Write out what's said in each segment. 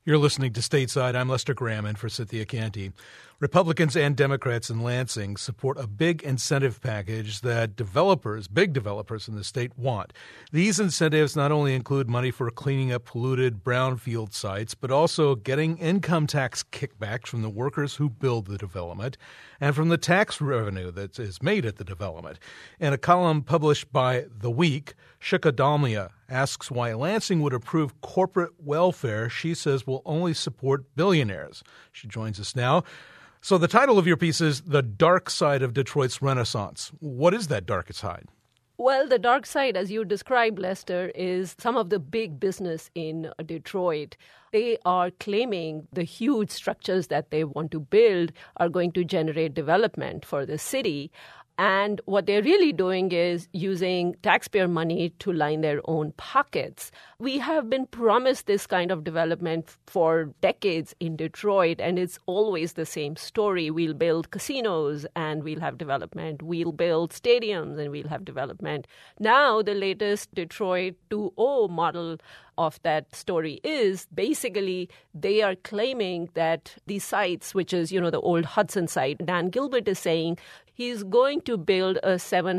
You're listening to Stateside. I'm Lester Graham in for Cynthia Canty. Republicans and Democrats in Lansing support a big incentive package that big developers in the state want. These incentives not only include money for cleaning up polluted brownfield sites, but also getting income tax kickbacks from the workers who build the development and from the tax revenue that is made at the development. In a column published by The Week, Shukla Dalmia asks why Lansing would approve corporate welfare she says will only support billionaires. She joins us now. So the title of your piece is The Dark Side of Detroit's Renaissance. What is that dark side? Well, the dark side, as you described, Lester, is some of the big business in Detroit. They are claiming the huge structures that they want to build are going to generate development for the city. And what they're really doing is using taxpayer money to line their own pockets. We have been promised this kind of development for decades in Detroit, and it's always the same story. We'll build casinos and we'll have development. We'll build stadiums and we'll have development. Now, the latest Detroit 2.0 model of that story is basically they are claiming that these sites, which is, the old Hudson site, Dan Gilbert is saying he's going to build a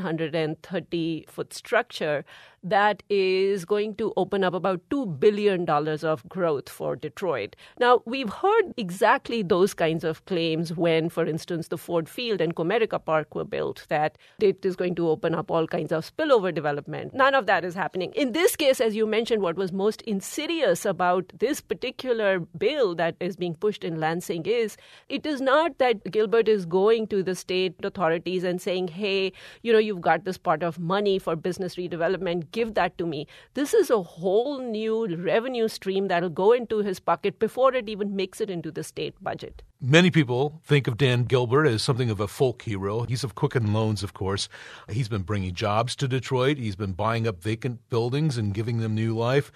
730-foot structure that is going to open up about $2 billion of growth for Detroit. Now, we've heard exactly those kinds of claims when, for instance, the Ford Field and Comerica Park were built, that it is going to open up all kinds of spillover development. None of that is happening. In this case, as you mentioned, what was most insidious about this particular bill that is being pushed in Lansing is it is not that Gilbert is going to the state authorities and saying, hey, you've got this pot of money for business redevelopment, give that to me. This is a whole new revenue stream that will go into his pocket before it even makes it into the state budget. Many people think of Dan Gilbert as something of a folk hero. He's of Quicken Loans, of course. He's been bringing jobs to Detroit. He's been buying up vacant buildings and giving them new life.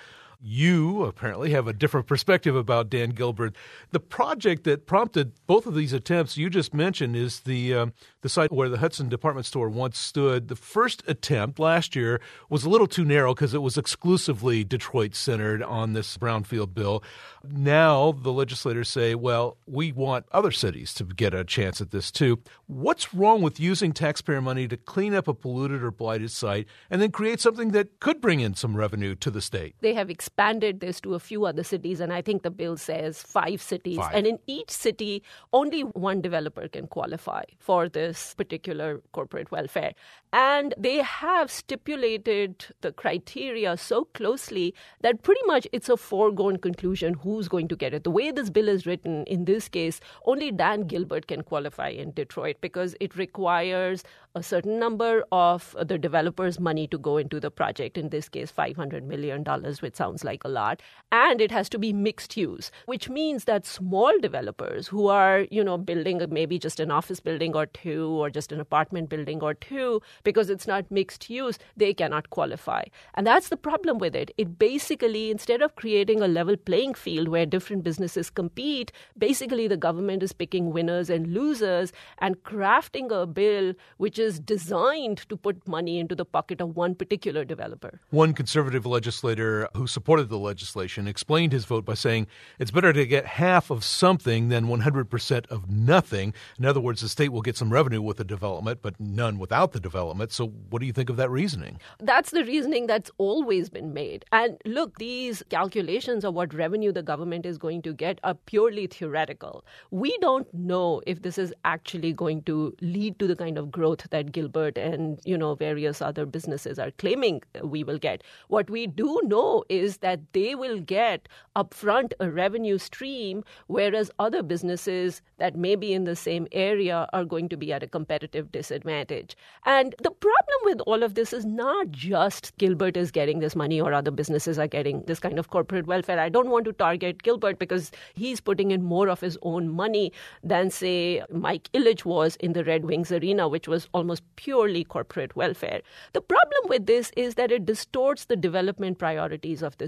You apparently have a different perspective about Dan Gilbert. The project that prompted both of these attempts you just mentioned is the site where the Hudson department store once stood. The first attempt last year was a little too narrow because it was exclusively Detroit-centered on this brownfield bill. Now the legislators say, well, we want other cities to get a chance at this too. What's wrong with using taxpayer money to clean up a polluted or blighted site and then create something that could bring in some revenue to the state? They have expanded this to a few other cities, and I think the bill says 5 cities. And in each city, only one developer can qualify for this particular corporate welfare. And they have stipulated the criteria so closely that pretty much it's a foregone conclusion who's going to get it. The way this bill is written, in this case, only Dan Gilbert can qualify in Detroit because it requires a certain number of the developer's money to go into the project, in this case, $500 million, which sounds like a lot. And it has to be mixed use, which means that small developers who are, building maybe just an office building or two or just an apartment building or two, because it's not mixed use, they cannot qualify. And that's the problem with it. It basically, instead of creating a level playing field where different businesses compete, basically the government is picking winners and losers and crafting a bill which is designed to put money into the pocket of one particular developer. One conservative legislator who supported the legislation explained his vote by saying it's better to get half of something than 100% of nothing. In other words, the state will get some revenue with the development, but none without the development. So what do you think of that reasoning? That's the reasoning that's always been made. And look, these calculations of what revenue the government is going to get are purely theoretical. We don't know if this is actually going to lead to the kind of growth that Gilbert and, various other businesses are claiming we will get. What we do know is that they will get upfront a revenue stream, whereas other businesses that may be in the same area are going to be at a competitive disadvantage. And the problem with all of this is not just Gilbert is getting this money or other businesses are getting this kind of corporate welfare. I don't want to target Gilbert because he's putting in more of his own money than, say, Mike Ilitch was in the Red Wings Arena, which was almost purely corporate welfare. The problem with this is that it distorts the development priorities of the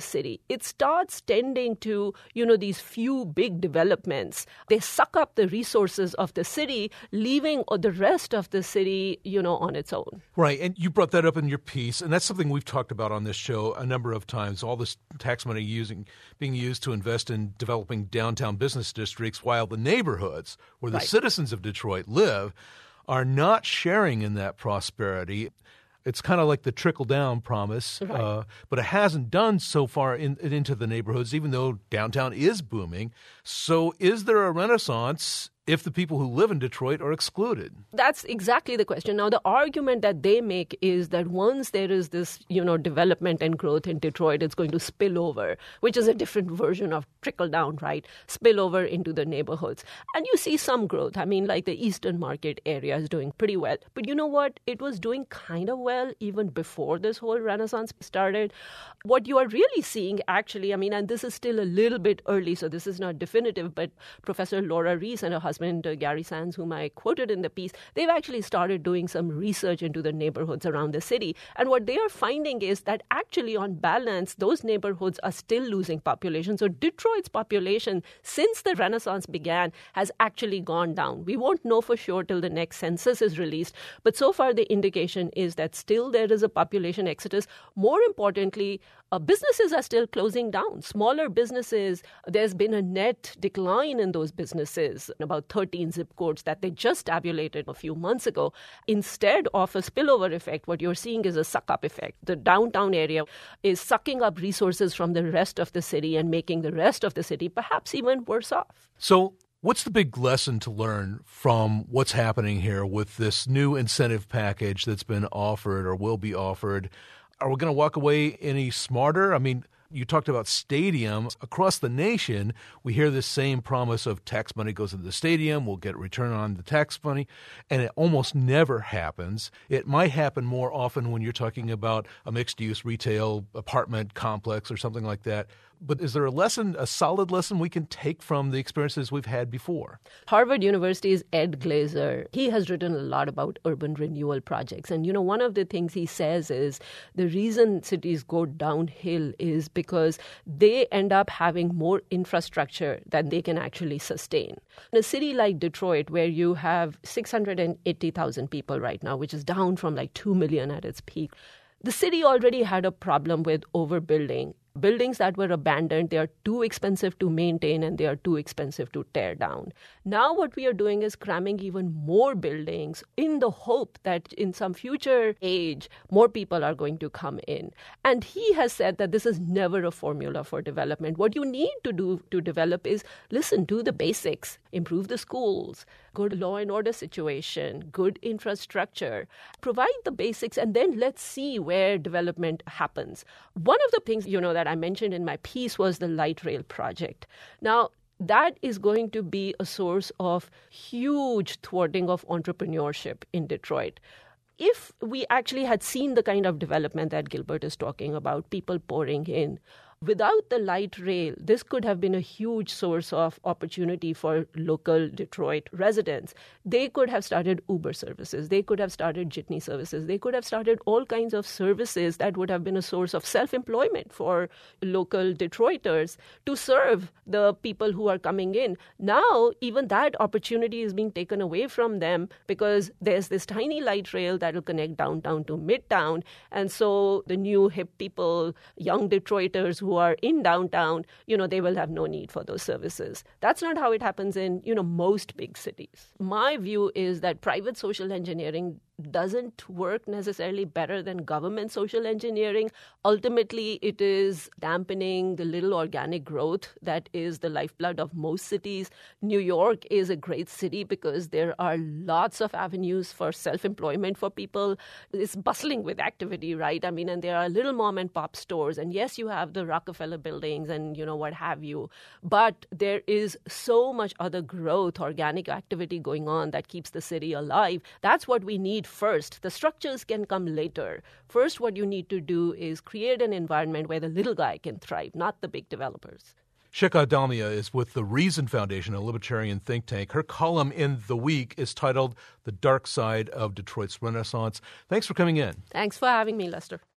city, it starts tending to, these few big developments. They suck up the resources of the city, leaving the rest of the city, on its own. Right. And you brought that up in your piece, and that's something we've talked about on this show a number of times, all this tax money being used to invest in developing downtown business districts while the neighborhoods where the citizens of Detroit live are not sharing in that prosperity. It's kind of like the trickle-down promise, but it hasn't done so far into the neighborhoods, even though downtown is booming. So is there a renaissance if the people who live in Detroit are excluded? That's exactly the question. Now, the argument that they make is that once there is this, development and growth in Detroit, it's going to spill over, which is a different version of trickle down, right? Spill over into the neighborhoods. And you see some growth. I mean, like the Eastern Market area is doing pretty well. But you know what? It was doing kind of well even before this whole renaissance started. What you are really seeing, actually, and this is still a little bit early, so this is not definitive, but Professor Laura Rees and her husband, Gary Sands, whom I quoted in the piece, they've actually started doing some research into the neighborhoods around the city. And what they are finding is that actually, on balance, those neighborhoods are still losing population. So Detroit's population, since the Renaissance began, has actually gone down. We won't know for sure till the next census is released. But so far, the indication is that still there is a population exodus. More importantly, businesses are still closing down. Smaller businesses, there's been a net decline in those businesses, about 13 zip codes that they just tabulated a few months ago. Instead of a spillover effect, what you're seeing is a suck-up effect. The downtown area is sucking up resources from the rest of the city and making the rest of the city perhaps even worse off. So what's the big lesson to learn from what's happening here with this new incentive package that's been offered or will be offered? Are we going to walk away any smarter? You talked about stadiums. Across the nation, we hear this same promise of tax money goes into the stadium, we'll get return on the tax money, and it almost never happens. It might happen more often when you're talking about a mixed-use retail apartment complex or something like that. But is there a solid lesson we can take from the experiences we've had before? Harvard University's Ed Glazer, he has written a lot about urban renewal projects. And, one of the things he says is the reason cities go downhill is because they end up having more infrastructure than they can actually sustain. In a city like Detroit, where you have 680,000 people right now, which is down from like 2 million at its peak, the city already had a problem with overbuilding. Buildings that were abandoned, they are too expensive to maintain and they are too expensive to tear down. Now what we are doing is cramming even more buildings in the hope that in some future age, more people are going to come in. And he has said that this is never a formula for development. What you need to do to develop is listen to the basics, improve the schools, good law and order situation, good infrastructure, provide the basics, and then let's see where development happens. One of the things, that I mentioned in my piece was the light rail project. Now, that is going to be a source of huge thwarting of entrepreneurship in Detroit. If we actually had seen the kind of development that Gilbert is talking about, people pouring in, without the light rail, this could have been a huge source of opportunity for local Detroit residents. They could have started Uber services. They could have started Jitney services. They could have started all kinds of services that would have been a source of self-employment for local Detroiters to serve the people who are coming in. Now, even that opportunity is being taken away from them because there's this tiny light rail that will connect downtown to midtown. And so the new hip people, young Detroiters who are in downtown, they will have no need for those services. That's not how it happens in, most big cities. My view is that private social engineering doesn't work necessarily better than government social engineering. Ultimately, it is dampening the little organic growth that is the lifeblood of most cities. New York is a great city because there are lots of avenues for self-employment for people. It's bustling with activity, right? And there are little mom and pop stores. And yes, you have the Rockefeller buildings and, what have you. But there is so much other growth, organic activity going on that keeps the city alive. That's what we need first. The structures can come later. First, what you need to do is create an environment where the little guy can thrive, not the big developers. Shikha Dalmia is with the Reason Foundation, a libertarian think tank. Her column in The Week is titled The Dark Side of Detroit's Renaissance. Thanks for coming in. Thanks for having me, Lester.